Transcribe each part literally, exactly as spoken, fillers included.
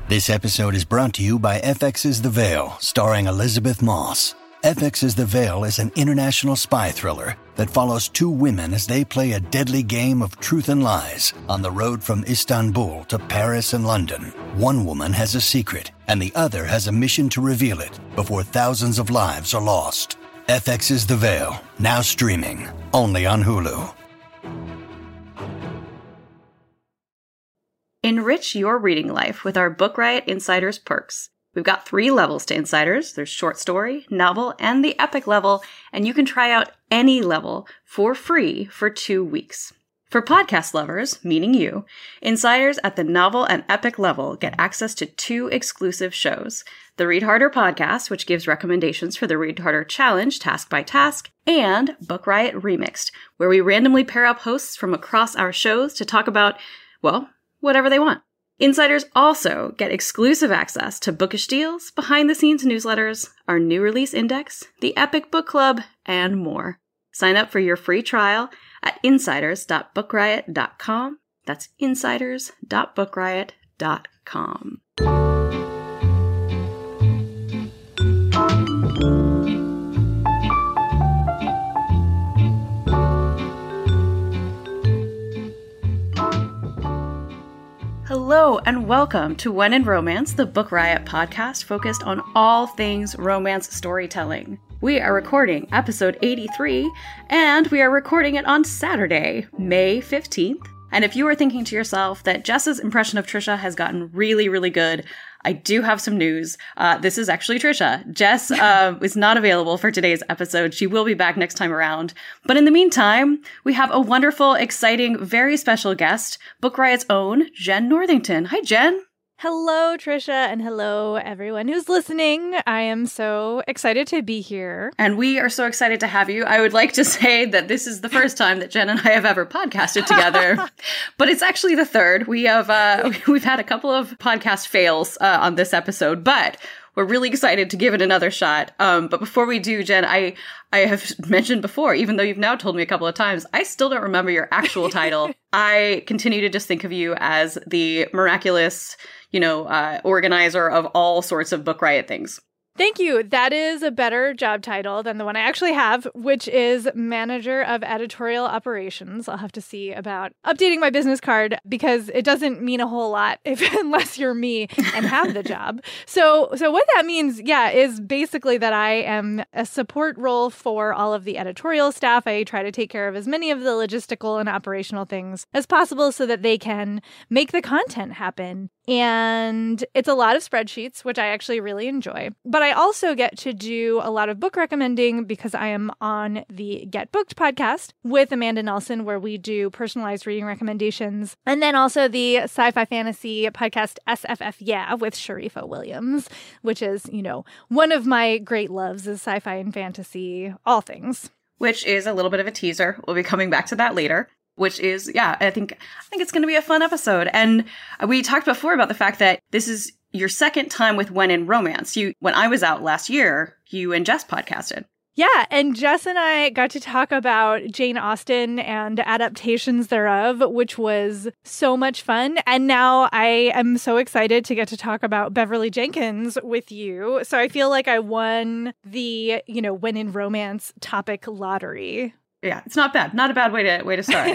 This episode is brought to you by F X's The Veil, starring Elizabeth Moss. F X's The Veil is an international spy thriller that follows two women as they play a deadly game of truth and lies on the road from Istanbul to Paris and London. One woman has a secret, and the other has a mission to reveal it before thousands of lives are lost. F X's The Veil, now streaming, only on Hulu. Enrich your reading life with our Book Riot Insiders perks. We've got three levels to Insiders. There's short story, novel, and the epic level, and you can try out any level for free for two weeks. For podcast lovers, meaning you, Insiders at the novel and epic level get access to two exclusive shows. The Read Harder podcast, which gives recommendations for the Read Harder Challenge, task by task, and Book Riot Remixed, where we randomly pair up hosts from across our shows to talk about, well, whatever they want. Insiders also get exclusive access to bookish deals, behind-the-scenes newsletters, our new release index, the Epic Book Club, and more. Sign up for your free trial at insiders dot book riot dot com. That's insiders dot book riot dot com. Hello and welcome to When in Romance, the Book Riot podcast focused on all things romance storytelling. We are recording episode eighty-three, and we are recording it on Saturday, May fifteenth. And if you are thinking to yourself that Jess's impression of Trisha has gotten really, really good, I do have some news. Uh, this is actually Trisha. Jess uh, is not available for today's episode. She will be back next time around. But in the meantime, we have a wonderful, exciting, very special guest, Book Riot's own Jen Northington. Hi, Jen. Hello, Trisha, and hello, everyone who's listening. I am so excited to be here. And we are so excited to have you. I would like to say that this is the first time that Jen and I have ever podcasted together, but it's actually the third. We have, uh, we've had a couple of podcast fails uh, on this episode, but we're really excited to give it another shot. Um, but before we do, Jen, I, I have mentioned before, even though you've now told me a couple of times, I still don't remember your actual title. I continue to just think of you as the miraculous, you know, uh, organizer of all sorts of Book Riot things. Thank you. That is a better job title than the one I actually have, which is Manager of Editorial Operations. I'll have to see about updating my business card because it doesn't mean a whole lot if unless you're me and have the job. So so what that means, yeah, is basically that I am a support role for all of the editorial staff. I try to take care of as many of the logistical and operational things as possible so that they can make the content happen. And it's a lot of spreadsheets, which I actually really enjoy. But I also get to do a lot of book recommending because I am on the Get Booked podcast with Amanda Nelson, where we do personalized reading recommendations. And then also the sci-fi fantasy podcast S F F Yeah with Sharifa Williams, which is, you know, one of my great loves is sci-fi and fantasy, all things. Which is a little bit of a teaser. We'll be coming back to that later. Which is, yeah, I think I think it's going to be a fun episode. And we talked before about the fact that this is your second time with When in Romance. You, when I was out last year, you and Jess podcasted. Yeah, and Jess and I got to talk about Jane Austen and adaptations thereof, which was so much fun. And now I am so excited to get to talk about Beverly Jenkins with you. So I feel like I won the, you know, When in Romance topic lottery. Yeah, it's not bad. Not a bad way to way to start.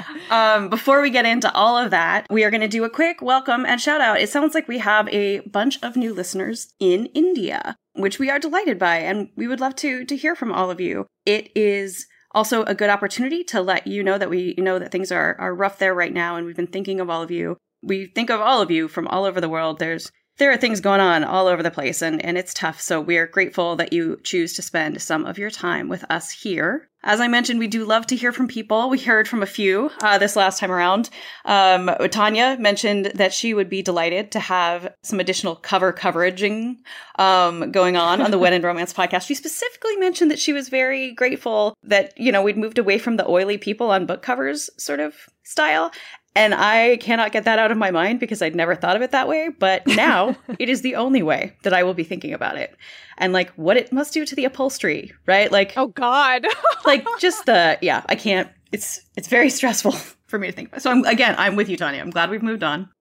um, before we get into all of that, we are going to do a quick welcome and shout out. It sounds like we have a bunch of new listeners in India, which we are delighted by, and we would love to to hear from all of you. It is also a good opportunity to let you know that we know that things are are rough there right now, and we've been thinking of all of you. We think of all of you from all over the world. There's There are things going on all over the place, and, and it's tough. So we're grateful that you choose to spend some of your time with us here. As I mentioned, we do love to hear from people. We heard from a few uh, this last time around. Um, Tanya mentioned that she would be delighted to have some additional cover coveraging um, going on on the When in Romance podcast. She specifically mentioned that she was very grateful that, you know, we'd moved away from the oily people on book covers sort of style. And I cannot get that out of my mind because I'd never thought of it that way. But now it is the only way that I will be thinking about it. And like what it must do to the upholstery, right? Like, oh, God. like just the, yeah, I can't, it's, it's very stressful for me to think about. So I'm, again, I'm with you, Tanya. I'm glad we've moved on.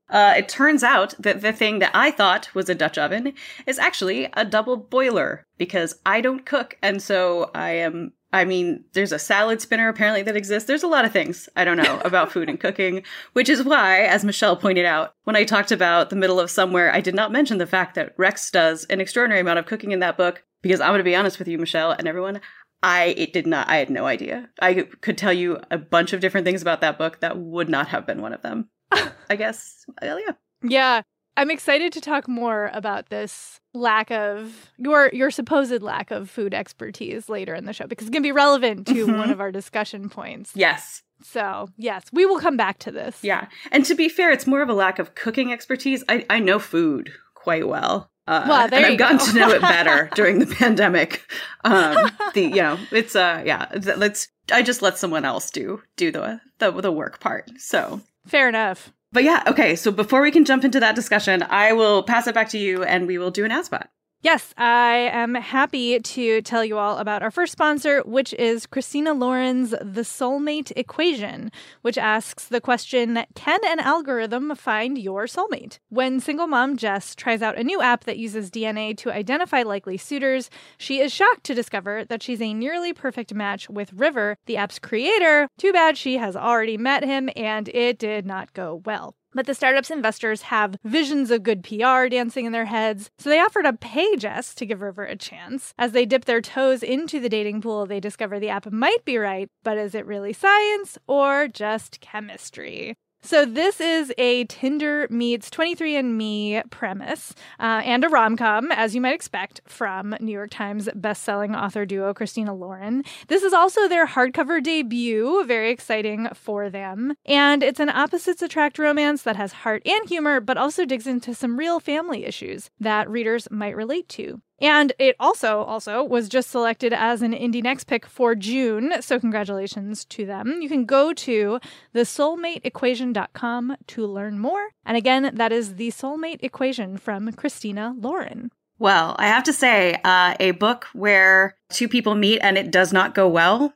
Uh, it turns out that the thing that I thought was a Dutch oven is actually a double boiler because I don't cook. And so I am, I mean, there's a salad spinner apparently that exists. There's a lot of things I don't know about food and cooking, which is why, as Michelle pointed out, when I talked about The Middle of Somewhere, I did not mention the fact that Rex does an extraordinary amount of cooking in that book because I'm going to be honest with you, Michelle, and everyone, I it did not, I had no idea. I could tell you a bunch of different things about that book that would not have been one of them. I guess, well, yeah. Yeah, I'm excited to talk more about this lack of, your your supposed lack of food expertise later in the show, because it's going to be relevant to mm-hmm. one of our discussion points. Yes. So, yes, we will come back to this. Yeah. And to be fair, it's more of a lack of cooking expertise. I, I know food quite well. Uh, well, there and I've you gotten go. to know it better during the pandemic. Um, the you know, it's uh, yeah. Let's. I just let someone else do do the the the work part. So fair enough. But yeah, okay. So before we can jump into that discussion, I will pass it back to you, and we will do an ad spot. Yes, I am happy to tell you all about our first sponsor, which is Christina Lauren's The Soulmate Equation, which asks the question, can an algorithm find your soulmate? When single mom Jess tries out a new app that uses D N A to identify likely suitors, she is shocked to discover that she's a nearly perfect match with River, the app's creator. Too bad she has already met him, and it did not go well. But the startup's investors have visions of good P R dancing in their heads, so they offer to pay Jess to give River a chance. As they dip their toes into the dating pool, they discover the app might be right, but is it really science or just chemistry? So this is a Tinder meets twenty-three and me premise uh, and a rom-com, as you might expect, from New York Times bestselling author duo Christina Lauren. This is also their hardcover debut, very exciting for them. And it's an opposites attract romance that has heart and humor, but also digs into some real family issues that readers might relate to. And it also, also was just selected as an Indie Next pick for June, so congratulations to them. You can go to the soulmate equation dot com to learn more. And again, that is The Soulmate Equation from Christina Lauren. Well, I have to say, uh, a book where two people meet and it does not go well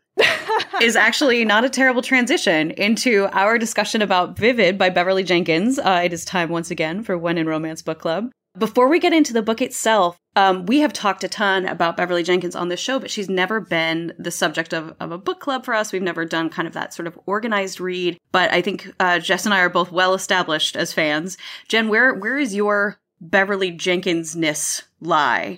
is actually not a terrible transition into our discussion about Vivid by Beverly Jenkins. Uh, it is time once again for When in Romance Book Club. Before we get into the book itself, um, we have talked a ton about Beverly Jenkins on this show, but she's never been the subject of, of a book club for us. We've never done kind of that sort of organized read. But I think uh, Jess and I are both well established as fans. Jen, where where is your Beverly Jenkins-ness lie?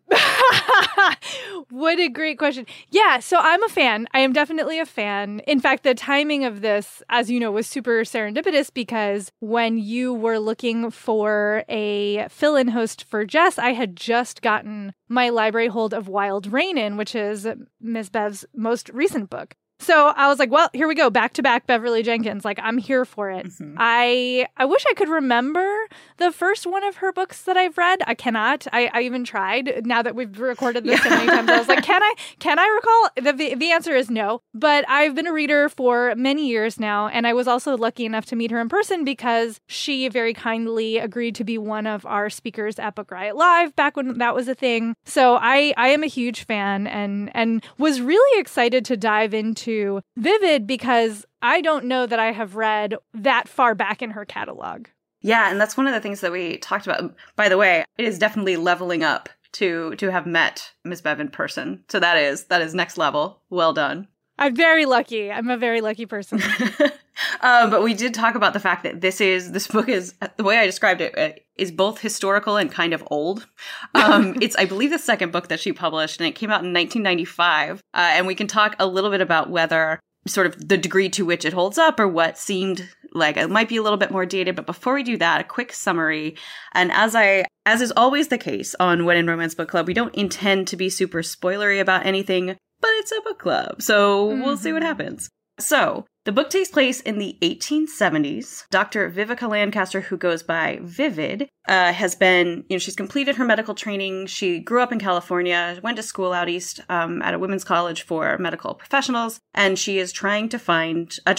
What a great question. Yeah, so I'm a fan. I am definitely a fan. In fact, the timing of this, as you know, was super serendipitous because when you were looking for a fill-in host for Jess, I had just gotten my library hold of Wild Rainin', which is Miz Bev's most recent book. So I was like, well, here we go. Back to back Beverly Jenkins. Like, I'm here for it. Mm-hmm. I I wish I could remember the first one of her books that I've read. I cannot. I, I even tried. Now that we've recorded this so many times, I was like, can I can I recall? The, the answer is no. But I've been a reader for many years now. And I was also lucky enough to meet her in person because she very kindly agreed to be one of our speakers at Book Riot Live back when that was a thing. So I, I am a huge fan and, and was really excited to dive into to Vivid because I don't know that I have read that far back in her catalog. Yeah, and that's one of the things that we talked about. By the way, it is definitely leveling up to to have met Miz Bev in person. So that is that is next level. Well done. I'm very lucky. I'm a very lucky person. um, but we did talk about the fact that this is this book is the way I described it uh, is both historical and kind of old. Um, it's I believe the second book that she published, and it came out in nineteen ninety-five. Uh, and we can talk a little bit about whether sort of the degree to which it holds up or what seemed like it might be a little bit more dated. But before we do that, a quick summary. And as I as is always the case on When in Romance Book Club, we don't intend to be super spoilery about anything. But it's a book club, so mm-hmm. we'll see what happens. So, the book takes place in the eighteen seventies. Doctor Vivica Lancaster, who goes by Vivid, uh, has been, you know, she's completed her medical training. She grew up in California, went to school out east um, at a women's college for medical professionals, and she is trying to find a job.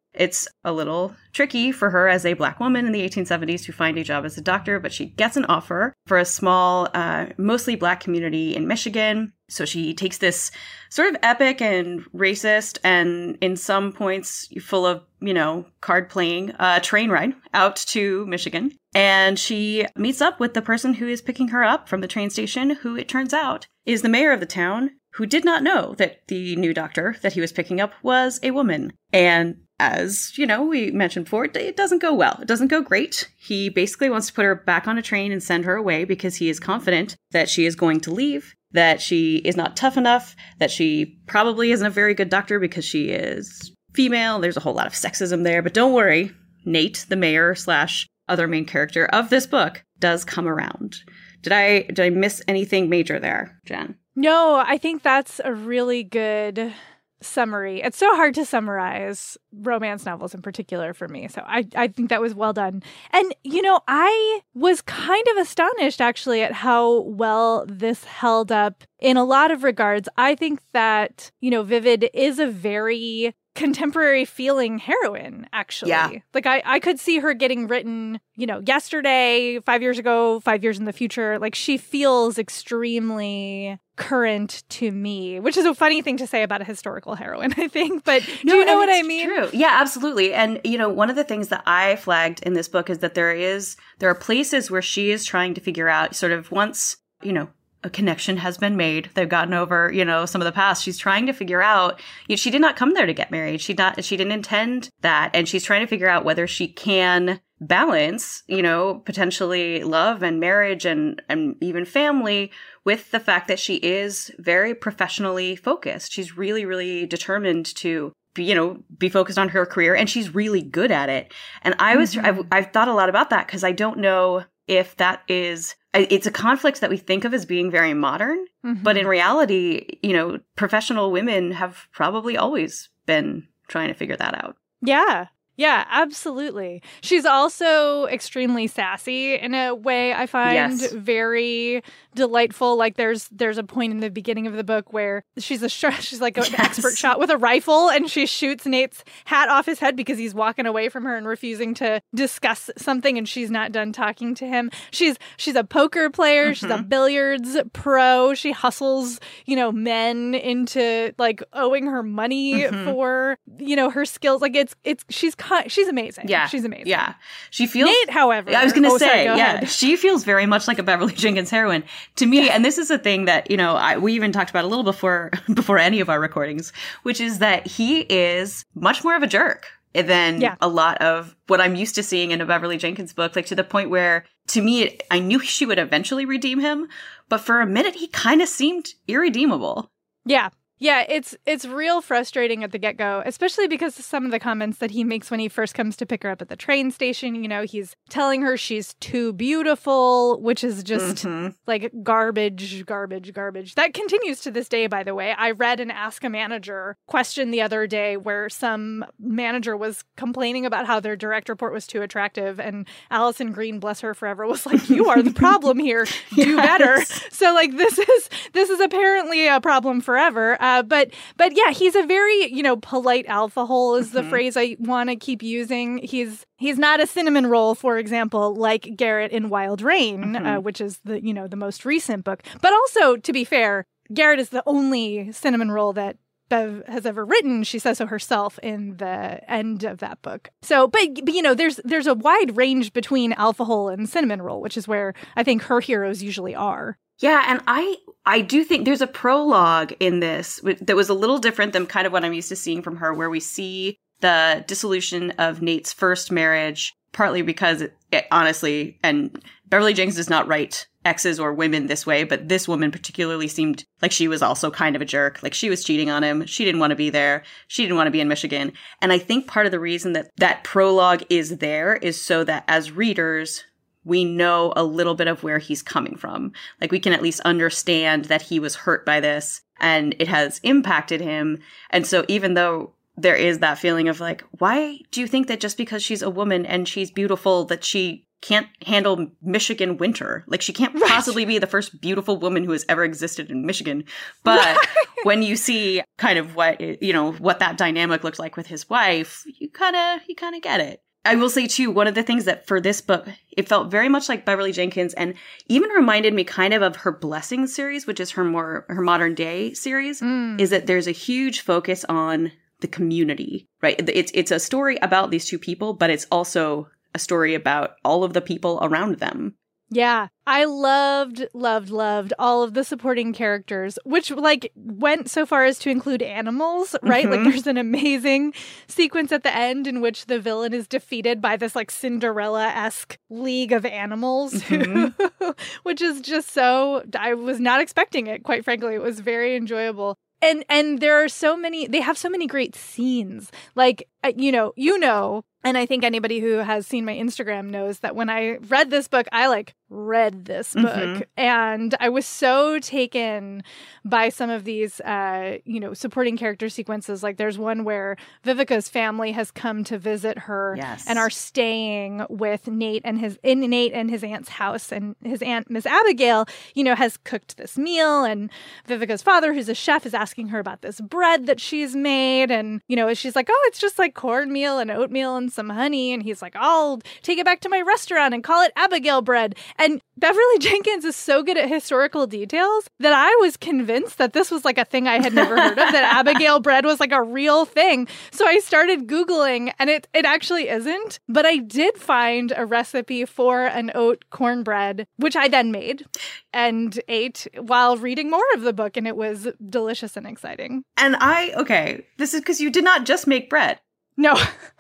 It's a little tricky for her as a Black woman in the eighteen seventies to find a job as a doctor, but she gets an offer for a small, uh, mostly Black community in Michigan. So she takes this sort of epic and racist and in some points full of, you know, card playing uh, train ride out to Michigan. And she meets up with the person who is picking her up from the train station, who it turns out is the mayor of the town, who did not know that the new doctor that he was picking up was a woman. And as, you know, we mentioned before, it doesn't go well. It doesn't go great. He basically wants to put her back on a train and send her away because he is confident that she is going to leave, that she is not tough enough, that she probably isn't a very good doctor because she is female. There's a whole lot of sexism there. But don't worry, Nate, the mayor slash other main character of this book, does come around. Did I did I miss anything major there, Jen? No, I think that's a really good summary. It's so hard to summarize romance novels in particular for me. So I, I think that was well done. And, you know, I was kind of astonished actually at how well this held up in a lot of regards. I think that, you know, Vivid is a very contemporary feeling heroine, actually. Yeah. Like I, I could see her getting written, you know, yesterday, five years ago, five years in the future. Like she feels extremely current to me, which is a funny thing to say about a historical heroine, I think. But do no, you know what I it's mean? True. Yeah, absolutely. And, you know, one of the things that I flagged in this book is that there is, there are places where she is trying to figure out sort of once, you know, a connection has been made. They've gotten over, you know, some of the past. She's trying to figure out, you know, she did not come there to get married. She not, she didn't intend that. And she's trying to figure out whether she can balance, you know, potentially love and marriage and, and even family with the fact that she is very professionally focused. She's really, really determined to be, you know, be focused on her career, and she's really good at it. And I was, mm-hmm. I've, I've thought a lot about that because I don't know if that is, it's a conflict that we think of as being very modern, mm-hmm. but in reality, you know, professional women have probably always been trying to figure that out. Yeah. Yeah, absolutely. She's also extremely sassy in a way I find yes. very delightful. Like there's there's a point in the beginning of the book where she's a sh- she's like an yes. expert shot with a rifle, and she shoots Nate's hat off his head because he's walking away from her and refusing to discuss something, and she's not done talking to him. She's she's a poker player, mm-hmm. she's a billiards pro. She hustles, you know, men into like owing her money mm-hmm. for, you know, her skills. Like it's it's she's She's amazing. Yeah. She's amazing. Yeah. She feels... Nate, however... I was going to oh, say, sorry, go yeah, ahead. She feels very much like a Beverly Jenkins heroine to me. Yeah. And this is a thing that, you know, I, we even talked about a little before before any of our recordings, which is that he is much more of a jerk than yeah. a lot of what I'm used to seeing in a Beverly Jenkins book, like to the point where, to me, it, I knew she would eventually redeem him, but for a minute, he kind of seemed irredeemable. Yeah. Yeah, it's it's real frustrating at the get-go, especially because of some of the comments that he makes when he first comes to pick her up at the train station. You know, he's telling her she's too beautiful, which is just mm-hmm. like garbage, garbage, garbage. That continues to this day, by the way. I read an Ask a Manager question the other day where some manager was complaining about how their direct report was too attractive, and Allison Green, bless her forever, was like, you are the problem here. Do yes. better. So, like, this is this is apparently a problem forever. Uh, but but yeah, he's a very, you know, polite alpha hole is the mm-hmm. phrase I want to keep using. He's he's not a cinnamon roll, for example, like Garrett in Wild Rain, mm-hmm. uh, which is the, you know, the most recent book. But also, to be fair, Garrett is the only cinnamon roll that Bev has ever written. She says so herself in the end of that book. So, but, but you know, there's there's a wide range between alpha hole and cinnamon roll, which is where I think her heroes usually are. Yeah, and I I do think there's a prologue in this that was a little different than kind of what I'm used to seeing from her, where we see the dissolution of Nate's first marriage, partly because, it, it, honestly, and Beverly Jenkins does not write exes or women this way, but this woman particularly seemed like she was also kind of a jerk. Like she was cheating on him. She didn't want to be there. She didn't want to be in Michigan. And I think part of the reason that that prologue is there is so that as readers, we know a little bit of where he's coming from. Like we can at least understand that he was hurt by this and it has impacted him. And so even though there is that feeling of like, why do you think that just because she's a woman and she's beautiful that she can't handle Michigan winter. Like, she can't Right. possibly be the first beautiful woman who has ever existed in Michigan. But Right. when you see kind of what, you know, what that dynamic looks like with his wife, you kind of, you kind of get it. I will say, too, one of the things that for this book, it felt very much like Beverly Jenkins and even reminded me kind of of her Blessings series, which is her more, her modern day series, Mm. is that there's a huge focus on the community, right? It's, it's a story about these two people, but it's also a story about all of the people around them. Yeah, I loved, loved, loved all of the supporting characters, which like went so far as to include animals, right? Mhm. Like there's an amazing sequence at the end in which the villain is defeated by this like Cinderella-esque league of animals, Mhm. who, which is just so, I was not expecting it, quite frankly. It was very enjoyable. And and there are so many, they have so many great scenes. Like, uh, you know, you know, and I think anybody who has seen my Instagram knows that when I read this book, I like read this book. Mhm. And I was so taken by some of these, uh, you know, supporting character sequences. Like there's one where Vivica's family has come to visit her Yes. and are staying with Nate and his, in Nate and his aunt's house. And his aunt, Miss Abigail, you know, has cooked this meal. And Vivica's father, who's a chef, is asking her about this bread that she's made. And, you know, she's like, oh, it's just like cornmeal and oatmeal and some honey. And he's like, I'll take it back to my restaurant and call it Abigail bread. And Beverly Jenkins is so good at historical details that I was convinced that this was like a thing I had never heard of, that Abigail bread was like a real thing. So I started Googling, and it, it actually isn't. But I did find a recipe for an oat cornbread, which I then made and ate while reading more of the book. And it was delicious and exciting. And I, okay, this is because you did not just make bread. No.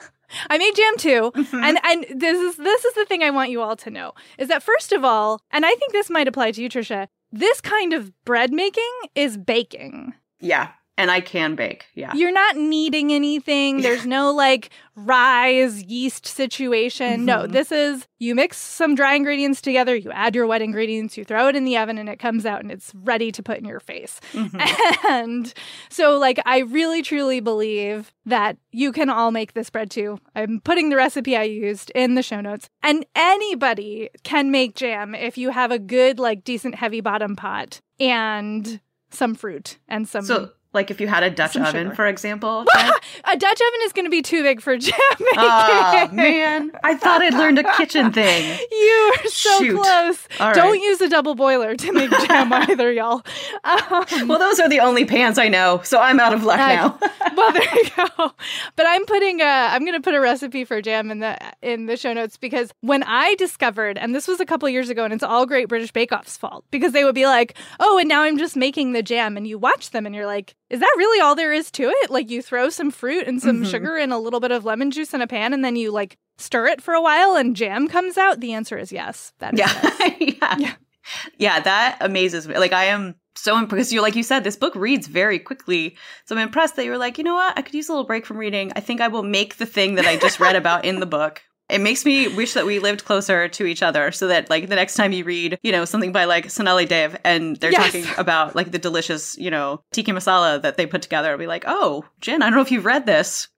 I made jam too. Mhm. And and this is this is the thing I want you all to know, is that first of all, and I think this might apply to you, Trisha, this kind of bread making is baking. Yeah. And I can bake. Yeah. You're not kneading anything. There's no like rise yeast situation. No, Mhm. this is, you mix some dry ingredients together, you add your wet ingredients, you throw it in the oven, and it comes out and it's ready to put in your face. Mhm. And so like I really truly believe that you can all make this bread too. I'm putting the recipe I used in the show notes. And anybody can make jam if you have a good like decent heavy bottom pot and some fruit and some So, like if you had a Dutch Some oven, sugar. for example. A Dutch oven is going to be too big for jam making. Oh, man. I thought I'd learned a kitchen thing. You are so Shoot. close. All Don't right. use a double boiler to make jam either, y'all. Um, Well, those are the only pans I know, so I'm out of luck I- now. well, there you go. But I'm putting a, I'm going to put a recipe for jam in the in the show notes, because when I discovered, and this was a couple years ago, and it's all Great British Bake Off's fault, because they would be like, oh, and now I'm just making the jam, and you watch them and you're like, is that really all there is to it? Like you throw some fruit and some Mhm. sugar and a little bit of lemon juice in a pan, and then you like stir it for a while and jam comes out? The answer is yes. That is Yeah. yes. yeah. Yeah. Yeah, that amazes me. Like, I am so impressed. Because you, like you said, this book reads very quickly. So I'm impressed that you were like, you know what? I could use a little break from reading. I think I will make the thing that I just read about in the book. It makes me wish that we lived closer to each other, so that like the next time you read, you know, something by like Sonali Dev and they're Yes. talking about like the delicious, you know, tikka masala that they put together, I'll be like, oh, Jen, I don't know if you've read this.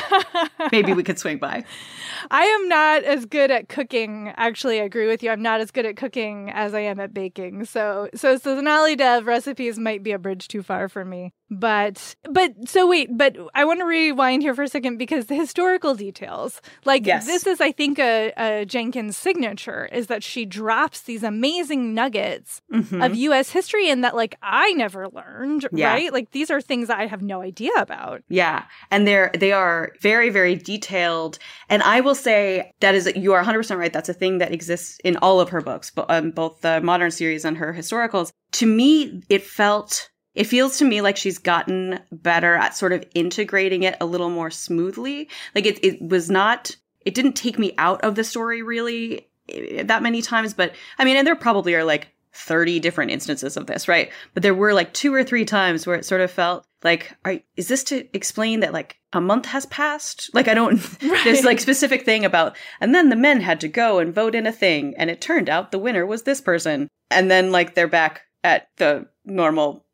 Maybe we could swing by. I am not as good at cooking. Actually, I agree with you. I'm not as good at cooking as I am at baking. So, so Sonali Dev recipes might be a bridge too far for me. But, but, so wait, but I want to rewind here for a second, because the historical details, like Yes. this is, I think, a, a Jenkins signature, is that she drops these amazing nuggets Mhm. of U S history, and that like I never learned, Yeah. right? Like these are things I have no idea about. Yeah. And they're, they are very, very detailed. And I will say that is, you are one hundred percent right. That's a thing that exists in all of her books, but um, both the modern series and her historicals. To me, it felt, it feels to me like she's gotten better at sort of integrating it a little more smoothly. Like it, it was not, it didn't take me out of the story really eh, that many times. But I mean, and there probably are like thirty different instances of this, right? But there were like two or three times where it sort of felt like, are, is this to explain that like a month has passed? Like, I don't, Right. there's like specific thing about, and then the men had to go and vote in a thing, and it turned out the winner was this person. And then like they're back at the normal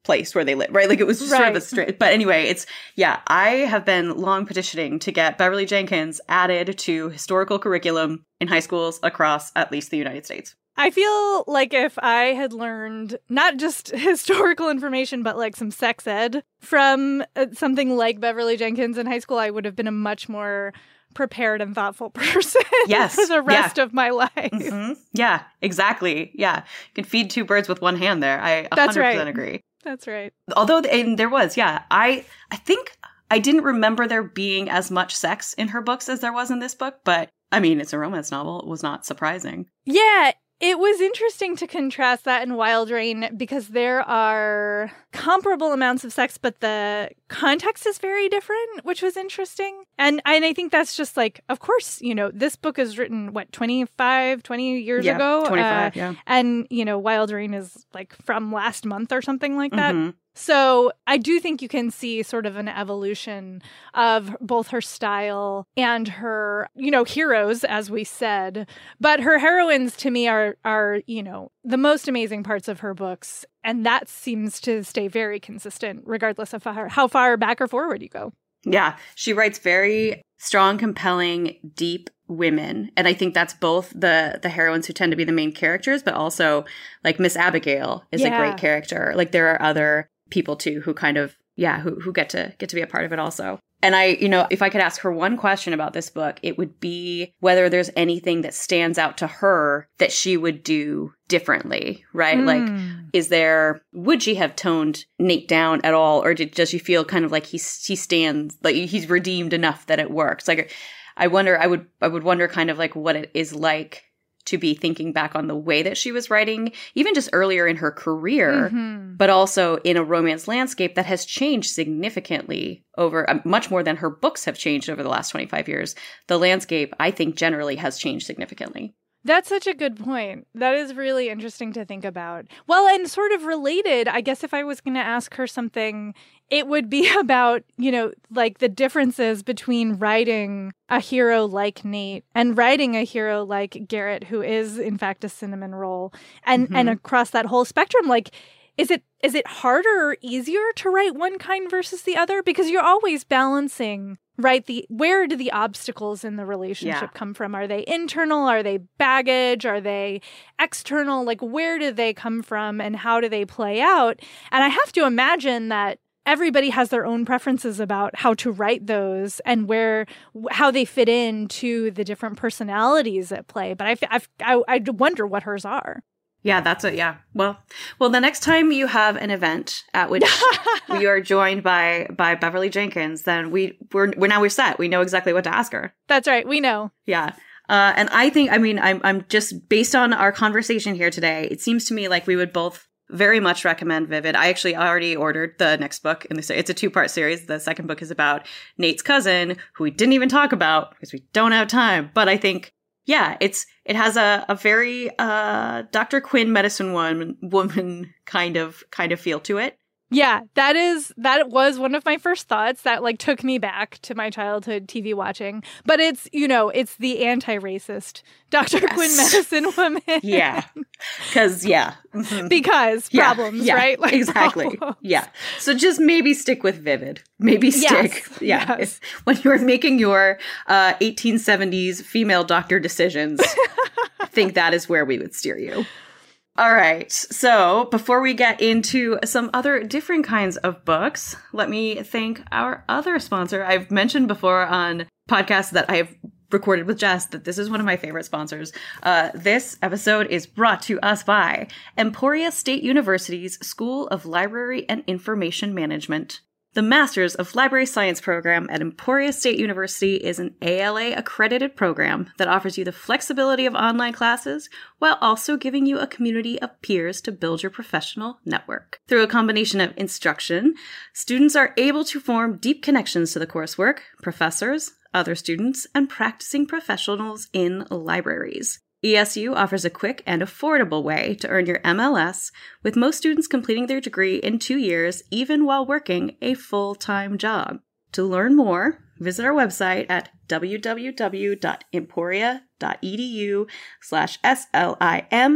place where they live, right? Like it was just right. sort of a straight, but anyway, it's, yeah, I have been long petitioning to get Beverly Jenkins added to historical curriculum in high schools across at least the United States. I feel like if I had learned not just historical information, but like some sex ed from uh, something like Beverly Jenkins in high school, I would have been a much more prepared and thoughtful person yes. for the rest yeah. of my life. Mm-hmm. Yeah, exactly. Yeah. You can feed two birds with one hand there. I one hundred percent That's right. agree. That's right. Although and there was, yeah. I I think I didn't remember there being as much sex in her books as there was in this book, but I mean, it's a romance novel. It was not surprising. Yeah. It was interesting to contrast that in Wild Rain because there are comparable amounts of sex, but the context is very different, which was interesting. And and I think that's just like, of course, you know, this book is written, what, twenty-five, twenty years yeah, ago? twenty-five, uh, yeah. And, you know, Wild Rain is like from last month or something like that. Mm-hmm. So I do think you can see sort of an evolution of both her style and her, you know, heroes, as we said. But her heroines, to me, are, are you know, the most amazing parts of her books. And that seems to stay very consistent, regardless of how, how far back or forward you go. Yeah, she writes very strong, compelling, deep women. And I think that's both the the heroines who tend to be the main characters, but also like Miss Abigail is Yeah. a great character. Like there are other people too who kind of, yeah, who who get to get to be a part of it also. And I, you know, if I could ask her one question about this book, it would be whether there's anything that stands out to her that she would do differently, right? Mm. Like, is there, would she have toned Nate down at all? Or did, does she feel kind of like he's, he stands, like he's redeemed enough that it works? Like, I wonder, I would, I would wonder kind of like what it is like to be thinking back on the way that she was writing, even just earlier in her career, Mm-hmm. but also in a romance landscape that has changed significantly over, uh, much more than her books have changed over the last twenty-five years. The landscape, I think, generally has changed significantly. That's such a good point. That is really interesting to think about. Well, and sort of related, I guess if I was going to ask her something, it would be about, you know, like the differences between writing a hero like Nate and writing a hero like Garrett, who is, in fact, a cinnamon roll. And, Mm-hmm. and across that whole spectrum, like, is it is it harder or easier to write one kind versus the other? Because you're always balancing, right? The where do the obstacles in the relationship Yeah. come from? Are they internal? Are they baggage? Are they external? Like, where do they come from and how do they play out? And I have to imagine that everybody has their own preferences about how to write those and where, how they fit into the different personalities at play. But I, I've, I, I wonder what hers are. Yeah, that's it. Yeah. Well, well, the next time you have an event at which we are joined by by Beverly Jenkins, then we we're, we're now we're set. We know exactly what to ask her. That's right. We know. Yeah. Uh, and I think, I mean, I'm I'm just based on our conversation here today, it seems to me like we would both very much recommend Vivid. I actually already ordered the next book in the it's a two part series. The second book is about Nate's cousin, who we didn't even talk about because we don't have time. But I think, yeah, it's it has a, a very uh, Doctor Quinn medicine woman woman kind of kind of feel to it. Yeah, that is that was one of my first thoughts that like took me back to my childhood T V watching. But it's, you know, it's the anti-racist Doctor Yes. Quinn medicine woman. Yeah, because yeah, mm-hmm. Because Yeah, problems, yeah, right? Like exactly. problems. Yeah. So just maybe stick with Vivid. Maybe stick. Yes, Yeah. yes. If, when you're making your uh, eighteen seventies female doctor decisions, I think that is where we would steer you. All right. So before we get into some other different kinds of books, let me thank our other sponsor. I've mentioned before on podcasts that I've recorded with Jess that this is one of my favorite sponsors. Uh, this episode is brought to us by Emporia State University's School of Library and Information Management. The Masters of Library Science program at Emporia State University is an A L A-accredited program that offers you the flexibility of online classes while also giving you a community of peers to build your professional network. Through a combination of instruction, students are able to form deep connections to the coursework, professors, other students, and practicing professionals in libraries. E S U offers a quick and affordable way to earn your M L S, with most students completing their degree in two years, even while working a full-time job. To learn more, visit our website at www.emporia.edu slash SLIM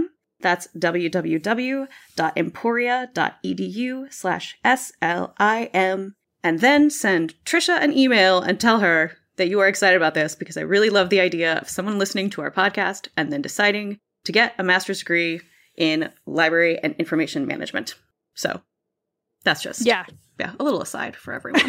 That's www.emporia.edu slash S-L-I-M. And then send Trisha an email and tell her that you are excited about this, because I really love the idea of someone listening to our podcast and then deciding to get a master's degree in library and information management. So that's just yeah, yeah a little aside for everyone.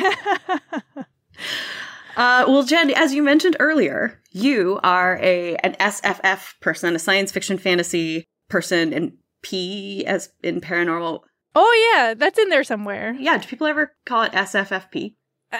uh, well, Jen, as you mentioned earlier, you are a an S F F person, a science fiction fantasy person, and P as in paranormal. Oh, yeah, that's in there somewhere. Yeah, do people ever call it S F F P?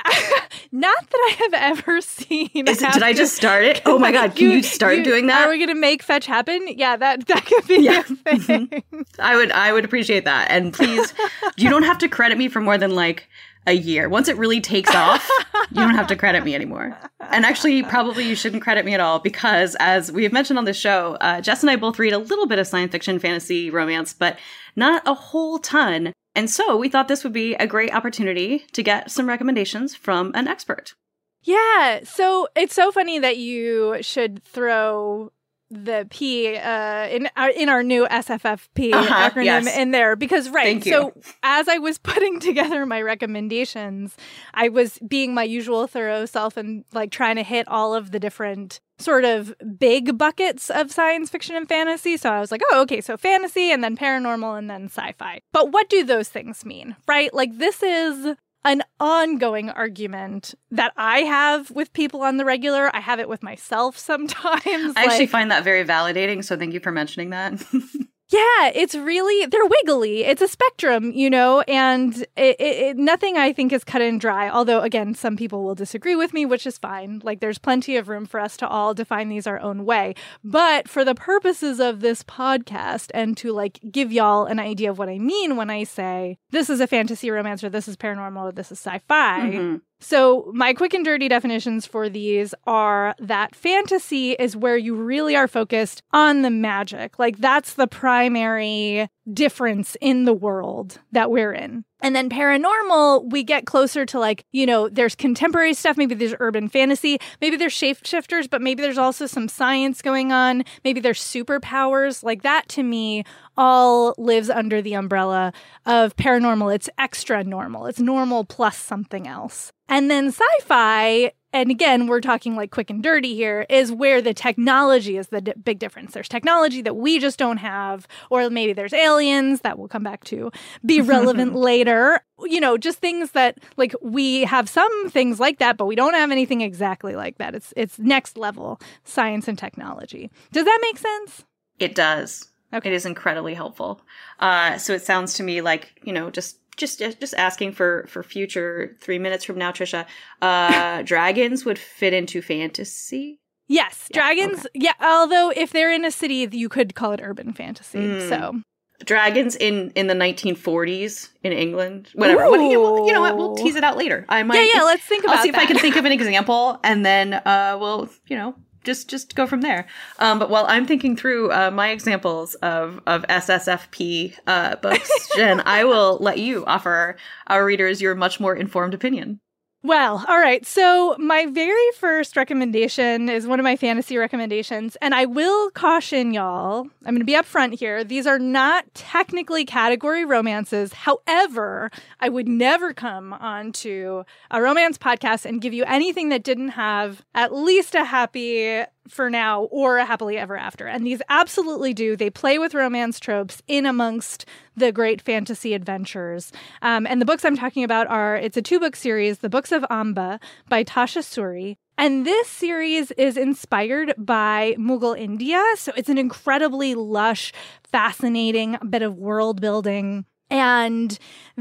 Not that I have ever seen. Is it, did I just start it? Oh my God, can you, you start you, doing that? Are we going to make fetch happen? Yeah, that, that could be yeah. a thing. I would I would appreciate that. And please, you don't have to credit me for more than like a year. Once it really takes off, you don't have to credit me anymore. And actually, probably you shouldn't credit me at all, because as we have mentioned on this show, uh, Jess and I both read a little bit of science fiction, fantasy, romance, but not a whole ton. And so we thought this would be a great opportunity to get some recommendations from an expert. Yeah. So it's so funny that you should throw the P uh, in our, in our new S F F P uh-huh, acronym yes. in there, because right. Thank you. So as I was putting together my recommendations, I was being my usual thorough self and like trying to hit all of the different sort of big buckets of science fiction and fantasy. So I was like, oh, okay, so fantasy and then paranormal and then sci-fi. But what do those things mean, right? Like this is an ongoing argument that I have with people on the regular. I have it with myself sometimes. I like, actually find that very validating, so thank you for mentioning that. Yeah, it's really, they're wiggly. It's a spectrum, you know, and it, it, it, nothing I think is cut and dry. Although, again, some people will disagree with me, which is fine. Like, there's plenty of room for us to all define these our own way. But for the purposes of this podcast and to, like, give y'all an idea of what I mean when I say this is a fantasy romance or this is paranormal or this is sci-fi. Mm-hmm. So my quick and dirty definitions for these are that fantasy is where you really are focused on the magic. Like that's the primary difference in the world that we're in. And then paranormal, we get closer to like, you know, there's contemporary stuff. Maybe there's urban fantasy. Maybe there's shapeshifters, but maybe there's also some science going on. Maybe there's superpowers. Like that to me all lives under the umbrella of paranormal. It's extra normal. It's normal plus something else. And then sci-fi, and again, we're talking like quick and dirty here, is where the technology is the d- big difference. There's technology that we just don't have, or maybe there's aliens that we'll come back to be relevant later. You know, just things that like we have some things like that, but we don't have anything exactly like that. It's it's next level science and technology. Does that make sense? It does. Okay. It is incredibly helpful. Uh, so it sounds to me like, you know, just Just just asking for, for future three minutes from now, Trisha, uh, dragons would fit into fantasy? Yes, yeah, dragons. Okay. Yeah, although if they're in a city, you could call it urban fantasy. Mm. So dragons in, in the nineteen forties in England, whatever. What, you, know, you know what? We'll tease it out later. I might. Yeah, yeah. Let's think about. I'll see that. if I can think of an example, and then uh, we'll, you know. Just just go from there. Um, but while I'm thinking through uh, my examples of, of S S F P uh, books, Jen, I will let you offer our readers your much more informed opinion. Well, all right. So my very first recommendation is one of my fantasy recommendations. And I will caution y'all, I'm going to be upfront here. These are not technically category romances. However, I would never come onto a romance podcast and give you anything that didn't have at least a happy for now or a happily ever after. And these absolutely do. They play with romance tropes in amongst the great fantasy adventures. Um, and the books I'm talking about are, it's a two-book series, The Books of Amba by Tasha Suri. And this series is inspired by Mughal India. So it's an incredibly lush, fascinating bit of world building. And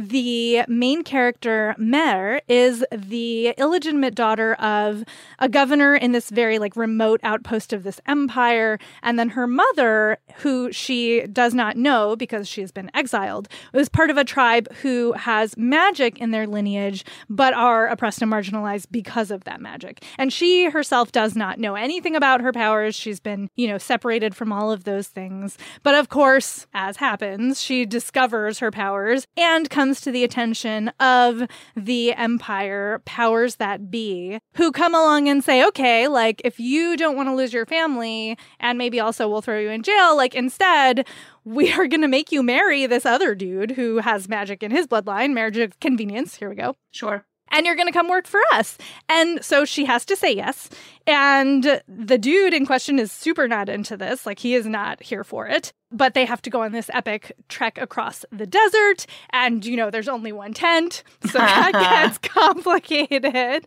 the main character, Mer, is the illegitimate daughter of a governor in this very like remote outpost of this empire. And then her mother, who she does not know because she has been exiled, was part of a tribe who has magic in their lineage, but are oppressed and marginalized because of that magic. And she herself does not know anything about her powers. She's been, you know, separated from all of those things. But of course, as happens, she discovers her powers powers and comes to the attention of the Empire powers that be, who come along and say, okay, like, if you don't want to lose your family and maybe also we'll throw you in jail, like, instead, we are going to make you marry this other dude who has magic in his bloodline, marriage of convenience. Here we go. Sure. And you're going to come work for us. And so she has to say yes. And the dude in question is super not into this. Like, he is not here for it. But they have to go on this epic trek across the desert. And, you know, there's only one tent. So that gets complicated.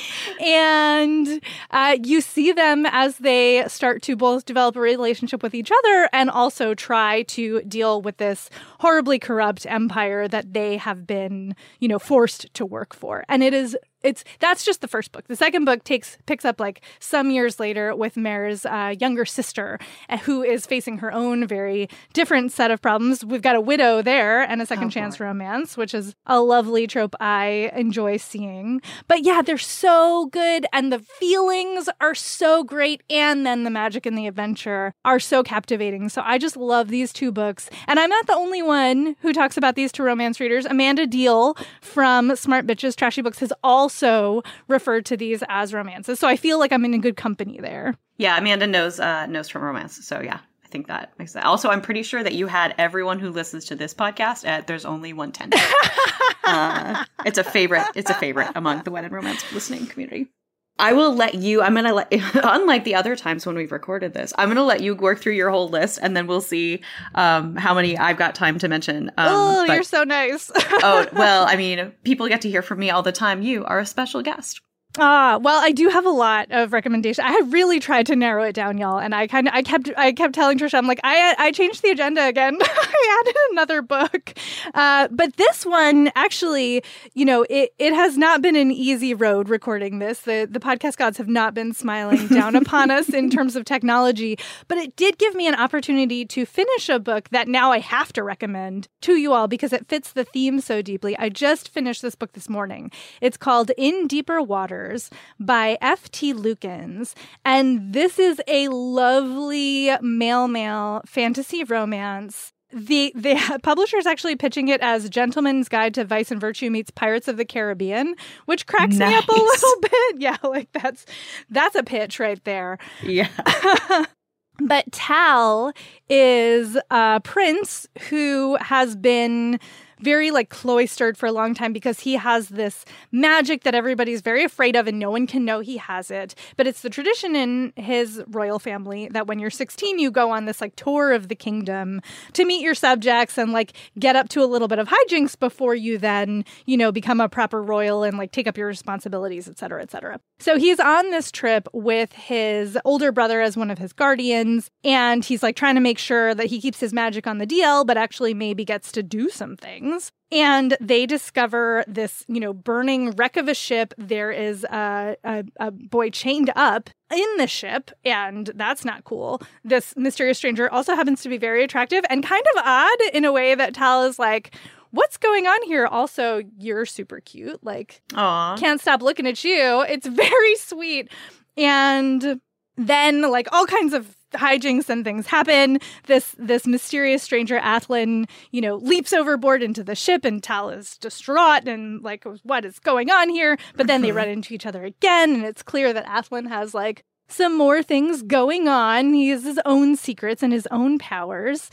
And uh, you see them as they start to both develop a relationship with each other and also try to deal with this horribly corrupt empire that they have been, you know, forced to work for. And it is It's that's just the first book. The second book takes picks up like some years later with Mare's uh, younger sister, uh, who is facing her own very different set of problems. We've got a widow there and a second oh, chance boy. romance, which is a lovely trope I enjoy seeing. But yeah, they're so good, and the feelings are so great, and then the magic and the adventure are so captivating. So I just love these two books, and I'm not the only one who talks about these to romance readers. Amanda Deal from Smart Bitches Trashy Books has also also referred to these as romances. So I feel like I'm in a good company there. Yeah, Amanda knows uh, knows from romance. So yeah, I think that makes sense. Also, I'm pretty sure that you had everyone who listens to this podcast at There's Only One Ten. uh, it's a favorite. It's a favorite among the When in Romance listening community. I will let you, I'm going to let, unlike the other times when we've recorded this, I'm going to let you work through your whole list, and then we'll see um, how many I've got time to mention. Um, oh, but, you're so nice. oh, well, I mean, people get to hear from me all the time. You are a special guest. Ah, well, I do have a lot of recommendations. I had really tried to narrow it down, y'all, and I kind of, I kept, I kept telling Trisha, I'm like, I, I changed the agenda again. I added another book, uh, but this one actually, you know, it, it has not been an easy road recording this. The, the podcast gods have not been smiling down upon us in terms of technology, but it did give me an opportunity to finish a book that now I have to recommend to you all because it fits the theme so deeply. I just finished this book this morning. It's called In Deeper Waters by F T Lukens. And this is a lovely male-male fantasy romance. The the publisher is actually pitching it as Gentleman's Guide to Vice and Virtue meets Pirates of the Caribbean, which cracks nice. me up a little bit. Yeah, like that's that's a pitch right there. Yeah. But Tal is a prince who has been very like cloistered for a long time because he has this magic that everybody's very afraid of and no one can know he has it. But it's the tradition in his royal family that when you're sixteen, you go on this like tour of the kingdom to meet your subjects and like get up to a little bit of hijinks before you then, you know, become a proper royal and like take up your responsibilities, et cetera, et cetera. So he's on this trip with his older brother as one of his guardians, and he's like trying to make sure that he keeps his magic on the D L, but actually maybe gets to do some things. And they discover this, you know, burning wreck of a ship. There is a, a, a boy chained up in the ship, and that's not cool. This mysterious stranger also happens to be very attractive and kind of odd in a way that Tal is like, what's going on here? Also, you're super cute. Like, Aww. Can't stop looking at you. It's very sweet. And then, like, all kinds of hijinks and things happen. This this mysterious stranger, Athlin, you know, leaps overboard into the ship, and Tal is distraught and like, what is going on here? But then they run into each other again, and it's clear that Athlin has like some more things going on. He has his own secrets and his own powers.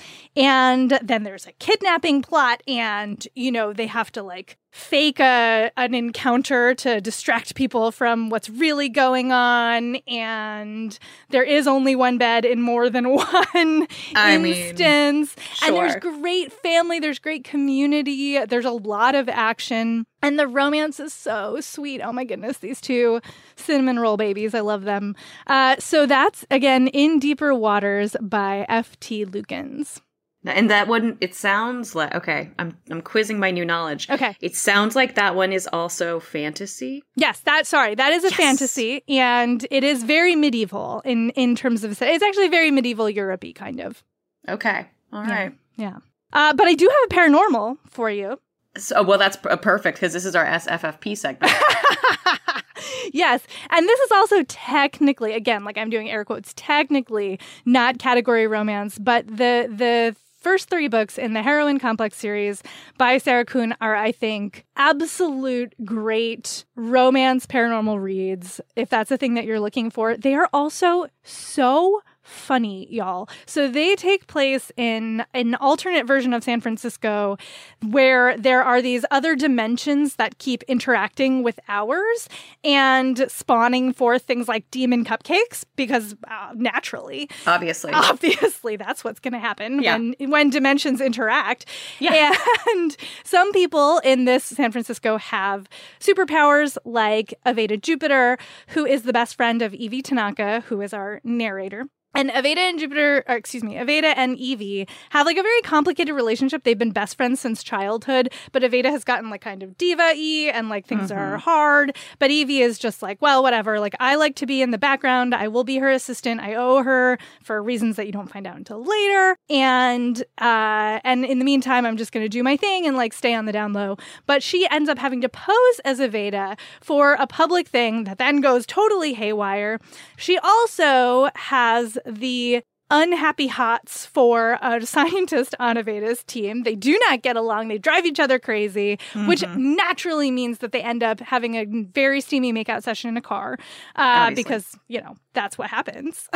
And then there's a kidnapping plot, and, you know, they have to like fake a an encounter to distract people from what's really going on. And there is only one bed in more than one I instance. Mean, sure. And there's great family. There's great community. There's a lot of action. And the romance is so sweet. Oh my goodness, these two cinnamon roll babies. I love them. Uh, so that's, again, In Deeper Waters by F T Lukens. And that one, it sounds like, okay, I'm I'm quizzing my new knowledge. Okay. It sounds like that one is also fantasy. Yes, that, sorry, that is a yes. fantasy, and it is very medieval in, in terms of, it's actually very medieval Europe-y, kind of. Okay, all right. Yeah. yeah. Uh, but I do have a paranormal for you. So, well, that's p- perfect, because this is our S F F P segment. Yes. And this is also technically, again, like I'm doing air quotes, technically not category romance, but the the first three books in the Heroine Complex series by Sarah Kuhn are, I think, absolute great romance paranormal reads, if that's the thing that you're looking for. They are also so funny, y'all. So they take place in an alternate version of San Francisco where there are these other dimensions that keep interacting with ours and spawning forth things like demon cupcakes because uh, naturally, obviously, obviously that's what's going to happen yeah. when when dimensions interact. Yeah. And some people in this San Francisco have superpowers like Aveda Jupiter, who is the best friend of Evie Tanaka, who is our narrator. And Aveda and Jupiter, or excuse me, Aveda and Evie have like a very complicated relationship. They've been best friends since childhood, but Aveda has gotten like kind of diva-y and like things mm-hmm. are hard. But Evie is just like, well, whatever. Like I like to be in the background. I will be her assistant. I owe her for reasons that you don't find out until later. And uh, and in the meantime, I'm just going to do my thing and like stay on the down low. But she ends up having to pose as Aveda for a public thing that then goes totally haywire. She also has the unhappy hots for a scientist on Aveda's team. They do not get along. They drive each other crazy, mm-hmm. which naturally means that they end up having a very steamy makeout session in a car uh, because, you know, that's what happens.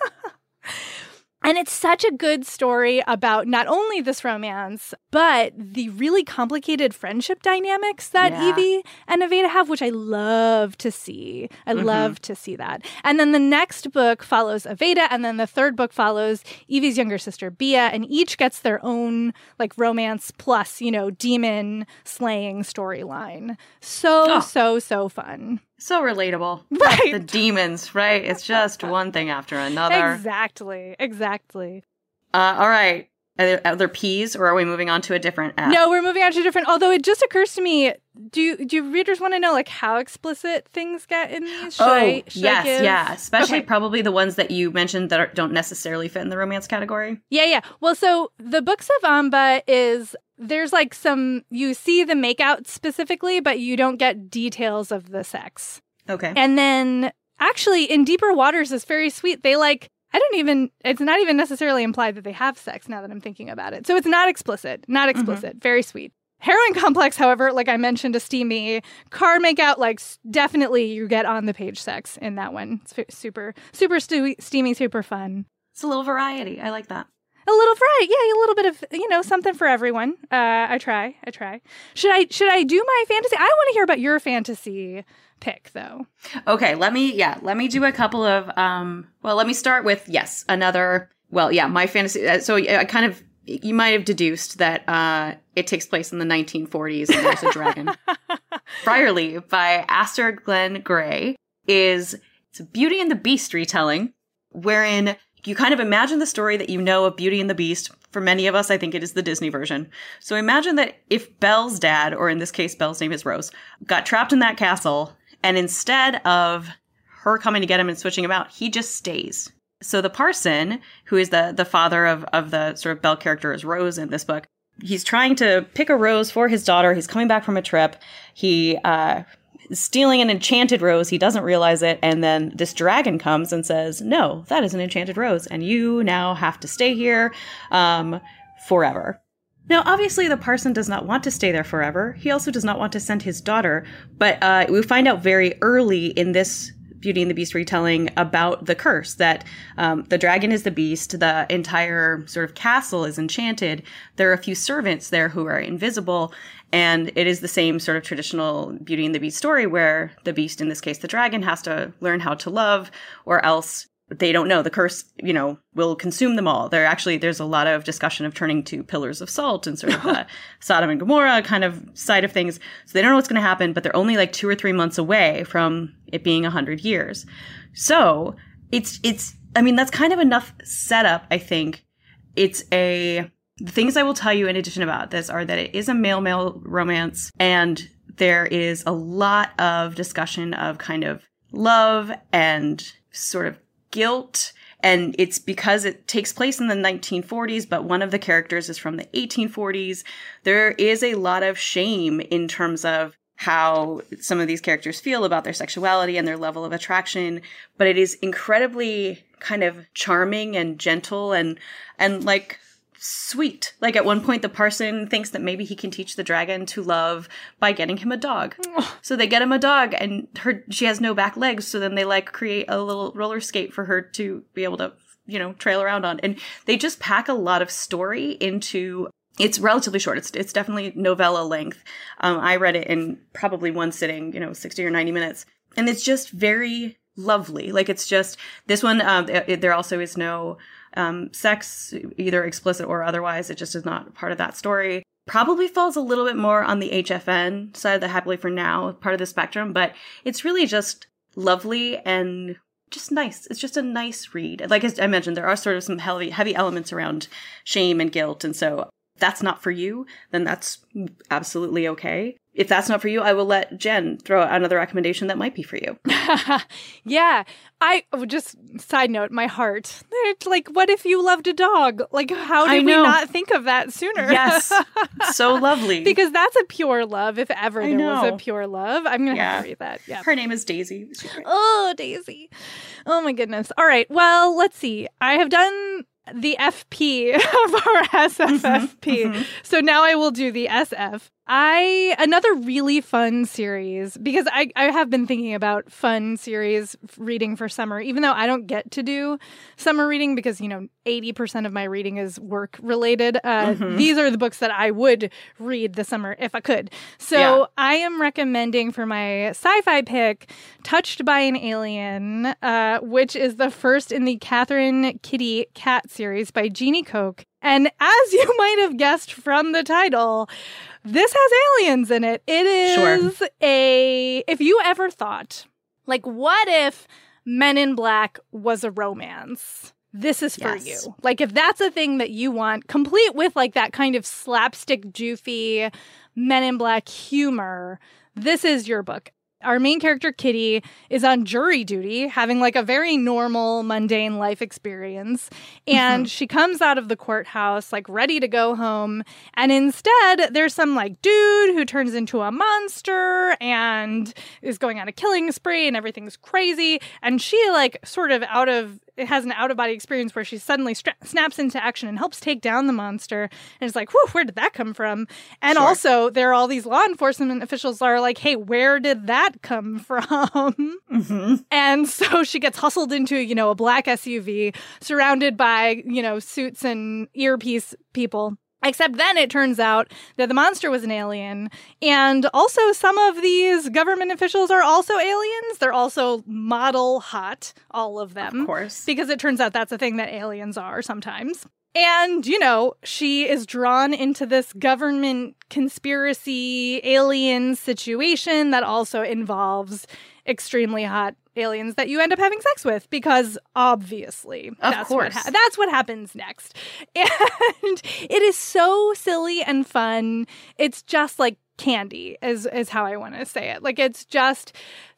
And it's such a good story about not only this romance, but the really complicated friendship dynamics that yeah. Evie and Aveda have, which I love to see. I mm-hmm. love to see that. And then the next book follows Aveda, and then the third book follows Evie's younger sister, Bia, and each gets their own like romance plus, you know, demon slaying storyline. So, oh. so, so fun. So relatable. Right. The demons, right? It's just one thing after another. Exactly. Exactly. Uh, all right. Are there other P's, or are we moving on to a different F? No, we're moving on to a different. Although it just occurs to me, do you, do readers want to know like how explicit things get in these? Should oh, I, should yes, I give? yeah. Especially okay. probably the ones that you mentioned that are, don't necessarily fit in the romance category. Yeah, yeah. Well, so the Books of Amba is, there's like some, you see the makeout specifically, but you don't get details of the sex. Okay. And then actually in Deeper Waters is very sweet. They like, I don't even, it's not even necessarily implied that they have sex now that I'm thinking about it. So it's not explicit, not explicit, mm-hmm. very sweet. Heroine Complex, however, like I mentioned, a steamy car makeout, like definitely you get on the page sex in that one. It's super, super stu- steamy, super fun. It's a little variety. I like that. A little variety, yeah, a little bit of, you know, something for everyone. Uh, I try, I try. Should I, should I do my fantasy? I want to hear about your fantasy pick, though. Okay, let me, yeah, let me do a couple of, um, well, let me start with, yes, another, well, yeah, my fantasy, uh, so I kind of, you might have deduced that uh, it takes place in the nineteen forties and there's a dragon. Briarleaf by Astrid Glenn Gray is, it's a Beauty and the Beast retelling, wherein you kind of imagine the story that you know of Beauty and the Beast. For many of us, I think it is the Disney version. So imagine that if Belle's dad, or in this case, Belle's name is Rose, got trapped in that castle, and instead of her coming to get him and switching him out, he just stays. So the parson, who is the, the father of, of the sort of Belle character as Rose in this book, he's trying to pick a rose for his daughter. He's coming back from a trip. He uh, is stealing an enchanted rose. He doesn't realize it. And then this dragon comes and says, no, that is an enchanted rose. And you now have to stay here um, forever. Now, obviously, the parson does not want to stay there forever. He also does not want to send his daughter. But uh, we find out very early in this Beauty and the Beast retelling about the curse, that um, the dragon is the beast, the entire sort of castle is enchanted, there are a few servants there who are invisible, and it is the same sort of traditional Beauty and the Beast story where the beast, in this case the dragon, has to learn how to love, or else they don't know. The curse, you know, will consume them all. There actually, there's a lot of discussion of turning to pillars of salt and sort of the Sodom and Gomorrah kind of side of things. So they don't know what's going to happen, but they're only like two or three months away from it being a hundred years. So it's, it's, I mean, that's kind of enough setup, I think. It's a, the things I will tell you in addition about this are that it is a male-male romance, and there is a lot of discussion of kind of love and sort of guilt, and it's because it takes place in the nineteen forties, but one of the characters is from the eighteen forties. There is a lot of shame in terms of how some of these characters feel about their sexuality and their level of attraction, but it is incredibly kind of charming and gentle and and like sweet. Like at one point, the parson thinks that maybe he can teach the dragon to love by getting him a dog. So they get him a dog, and her she has no back legs. So then they like create a little roller skate for her to be able to, you know, trail around on. And they just pack a lot of story into. It's relatively short. It's it's definitely novella length. Um, I read it in probably one sitting, you know, sixty or ninety minutes, and it's just very lovely. Like it's just this one. Um, it, there also is no. Um, sex, either explicit or otherwise, it just is not part of that story. Probably falls a little bit more on the H F N side of the Happily for Now part of the spectrum, but it's really just lovely and just nice. It's just a nice read. Like I mentioned, there are sort of some heavy, heavy elements around shame and guilt, and so if that's not for you, then that's absolutely okay. If that's not for you, I will let Jen throw out another recommendation that might be for you. Yeah. I just, side note, my heart. It's like, what if you loved a dog? Like, how did we not think of that sooner? Yes. So lovely. Because that's a pure love, if ever I there know. was a pure love. I'm going to Yeah. have to read that. Yeah. Her name is Daisy. Oh, Daisy. Oh, my goodness. All right. Well, let's see. I have done the F P of our S F F P. Mm-hmm, mm-hmm. So now I will do the S F. I, another really fun series, because I, I have been thinking about fun series reading for summer, even though I don't get to do summer reading because, you know, eighty percent of my reading is work related. Uh, Mm-hmm. These are the books that I would read this summer if I could. So Yeah. I am recommending for my sci-fi pick, Touched by an Alien, uh, which is the first in the Catherine Kitty Cat series by Jeannie Koch. And as you might have guessed from the title, this has aliens in it. It is Sure. a... If you ever thought, like, what if Men in Black was a romance? This is for Yes. you. Like, if that's a thing that you want, complete with, like, that kind of slapstick, goofy Men in Black humor, this is your book. Our main character, Kitty, is on jury duty, having like a very normal, mundane life experience. And Mhm. she comes out of the courthouse, like ready to go home. And instead, there's some like dude who turns into a monster and is going on a killing spree and everything's crazy. And she like sort of out of, it has an out of body experience where she suddenly stra- snaps into action and helps take down the monster. And it's like, whew, where did that come from? And Sure. also, there are all these law enforcement officials that are like, hey, where did that come from? Mm-hmm. And so she gets hustled into, you know, a black S U V surrounded by, you know, suits and earpiece people. Except then it turns out that the monster was an alien. And also some of these government officials are also aliens. They're also model hot, all of them. Of course. Because it turns out that's a thing that aliens are sometimes. And, you know, she is drawn into this government conspiracy alien situation that also involves extremely hot aliens that you end up having sex with, because obviously Of that's course. what ha- that's what happens next. And it is so silly and fun. It's just like candy is is how I want to say it. Like it's just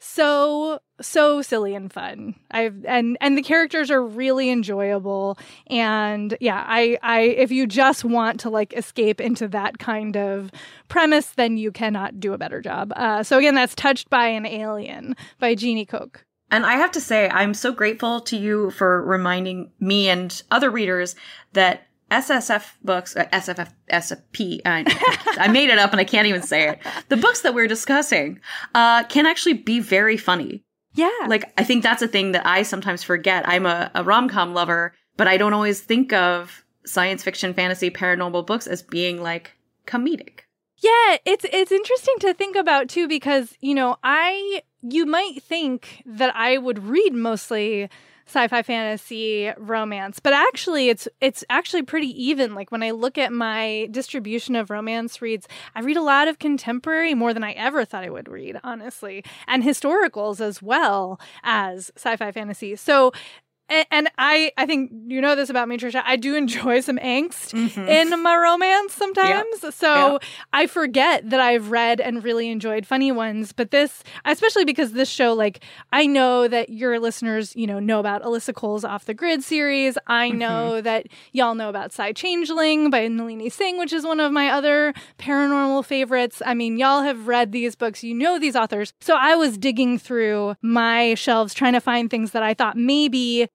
so so silly and fun. I've and and the characters are really enjoyable. And yeah, I I if you just want to like escape into that kind of premise, then you cannot do a better job. Uh, so again, that's Touched by an Alien by Jeannie Koch. And I have to say, I'm so grateful to you for reminding me and other readers that S S F books, uh, S F F, S F P, I, I made it up and I can't even say it. The books that we're discussing uh, can actually be very funny. Yeah. Like, I think that's a thing that I sometimes forget. I'm a, a rom-com lover, but I don't always think of science fiction, fantasy, paranormal books as being, like, comedic. Yeah, it's it's interesting to think about too, because, you know, I you might think that I would read mostly sci-fi, fantasy, romance, but actually it's it's actually pretty even. Like when I look at my distribution of romance reads, I read a lot of contemporary, more than I ever thought I would read, honestly, and historicals as well as sci-fi, fantasy. So And I, I think you know this about me, Trisha. I do enjoy some angst Mm-hmm. in my romance sometimes. Yep. So Yep. I forget that I've read and really enjoyed funny ones. But this, especially because this show, like, I know that your listeners, you know, know about Alyssa Cole's Off the Grid series. I know Mm-hmm. that y'all know about Psy Changeling by Nalini Singh, which is one of my other paranormal favorites. I mean, y'all have read these books. You know these authors. So I was digging through my shelves trying to find things that I thought maybe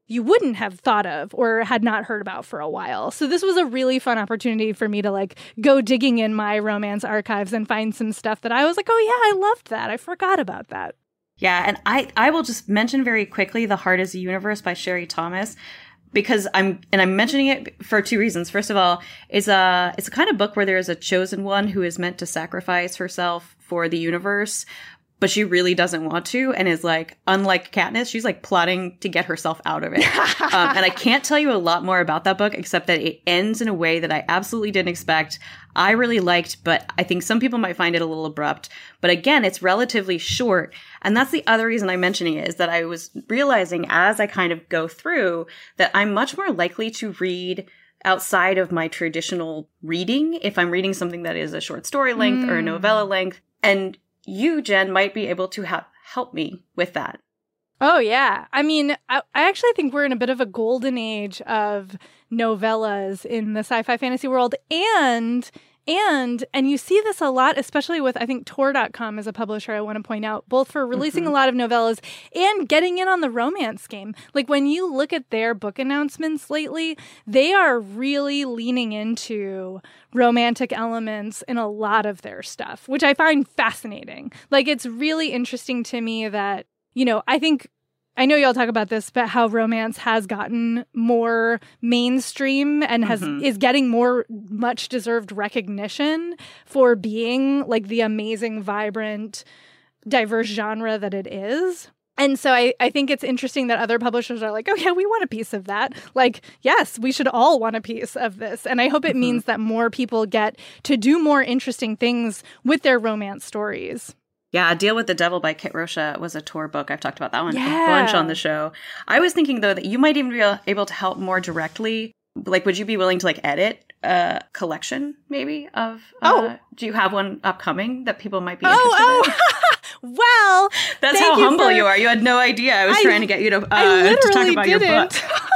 you wouldn't have thought of or had not heard about for a while. So this was a really fun opportunity for me to like go digging in my romance archives and find some stuff that I was like, oh yeah, I loved that. I forgot about that. Yeah, and I, I will just mention very quickly The Heart is a Universe by Sherry Thomas, because I'm and I'm mentioning it for two reasons. First of all, it's a it's a kind of book where there is a chosen one who is meant to sacrifice herself for the universe, but she really doesn't want to, and is like, unlike Katniss, she's like plotting to get herself out of it. um, and I can't tell you a lot more about that book, except that it ends in a way that I absolutely didn't expect. I really liked, but I think some people might find it a little abrupt. But again, it's relatively short. And that's the other reason I'm mentioning it, is that I was realizing as I kind of go through that I'm much more likely to read outside of my traditional reading if I'm reading something that is a short story length mm. or a novella length. And you, Jen, might be able to ha- help me with that. Oh, yeah. I mean, I, I actually think we're in a bit of a golden age of novellas in the sci-fi fantasy world. And, and, and you see this a lot, especially with, I think, Tor dot com is a publisher I want to point out, both for releasing mm-hmm. a lot of novellas and getting in on the romance game. Like, when you look at their book announcements lately, they are really leaning into romantic elements in a lot of their stuff, which I find fascinating. Like, it's really interesting to me that, you know, I think, I know y'all talk about this, but how romance has gotten more mainstream and has mm-hmm. is getting more much deserved recognition for being like the amazing, vibrant, diverse genre that it is. And so I, I think it's interesting that other publishers are like, oh, yeah, we want a piece of that. Like, yes, we should all want a piece of this. And I hope it mm-hmm. means that more people get to do more interesting things with their romance stories. Yeah, Deal with the Devil by Kit Rocha was a Tor book. I've talked about that one yeah. a bunch on the show. I was thinking, though, that you might even be able to help more directly. Like, would you be willing to, like, edit a collection, maybe, of... Uh, oh. Do you have one upcoming that people might be interested oh, in? Oh, well... That's how you humble for... you are. You had no idea. I was I, trying to get you to, uh, to talk about didn't. your book.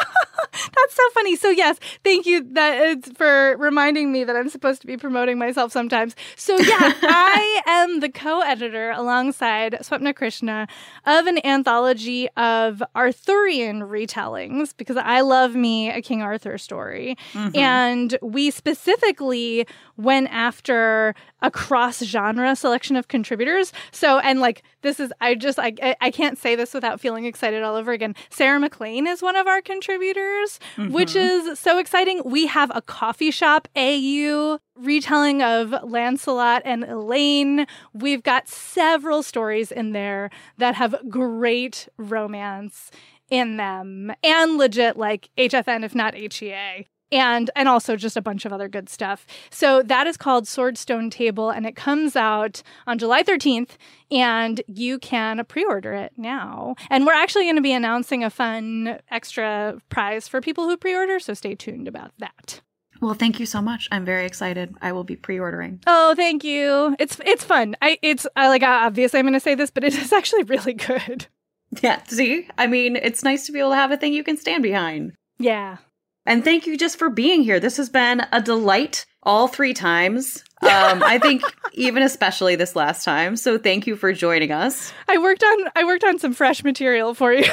That's so funny. So yes, thank you that it's for reminding me that I'm supposed to be promoting myself sometimes. So yeah, I am the co-editor alongside Swapna Krishna of an anthology of Arthurian retellings, because I love me a King Arthur story. Mm-hmm. And we specifically went after a cross-genre selection of contributors. So, and like, this is, I just, I, I can't say this without feeling excited all over again. Sarah McLean is one of our contributors, mm-hmm. which is so exciting. We have a coffee shop A U retelling of Lancelot and Elaine. We've got several stories in there that have great romance in them and legit like H F N, if not H E A. And and also just a bunch of other good stuff. So that is called Swordstone Table, and it comes out on July thirteenth, and you can pre-order it now. And we're actually going to be announcing a fun extra prize for people who pre-order, so stay tuned about that. Well, thank you so much. I'm very excited. I will be pre-ordering. Oh, thank you. It's it's fun. I it's I like obviously I'm going to say this, but it is actually really good. Yeah, see? I mean, it's nice to be able to have a thing you can stand behind. Yeah. And thank you just for being here. This has been a delight all three times. Um, I think even especially this last time. So thank you for joining us. I worked on I worked on some fresh material for you.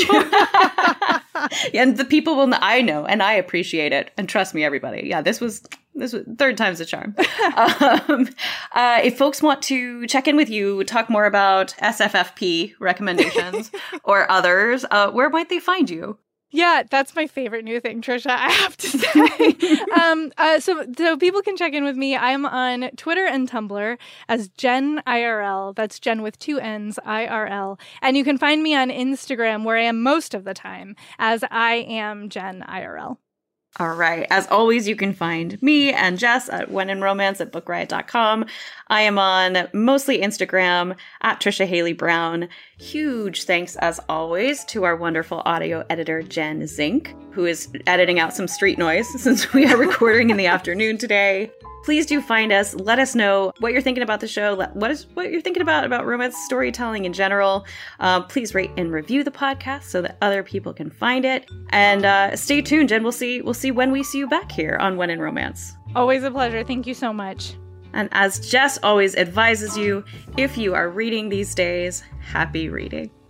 And the people will. I know, and I appreciate it. And trust me, everybody. Yeah, this was this was third time's a charm. um, uh, if folks want to check in with you, talk more about S F F P recommendations or others, uh, where might they find you? Yeah, that's my favorite new thing, Trisha, I have to say. um, uh, so, so people can check in with me. I'm on Twitter and Tumblr as Jen I R L. That's Jen with two N's, I R L. And you can find me on Instagram, where I am most of the time, as I am Jen I R L. All right. As always, you can find me and Jess at When in Romance at book riot dot com. I am on mostly Instagram at Trisha Haley Brown. Huge thanks, as always, to our wonderful audio editor, Jen Zink, who is editing out some street noise since we are recording in the afternoon today. Please do find us. Let us know what you're thinking about the show. What is what you're thinking about about romance storytelling in general. Uh, please rate and review the podcast so that other people can find it. And uh, stay tuned, Jen. We'll see. We'll see when we see you back here on When in Romance. Always a pleasure. Thank you so much. And as Jess always advises you, if you are reading these days, happy reading.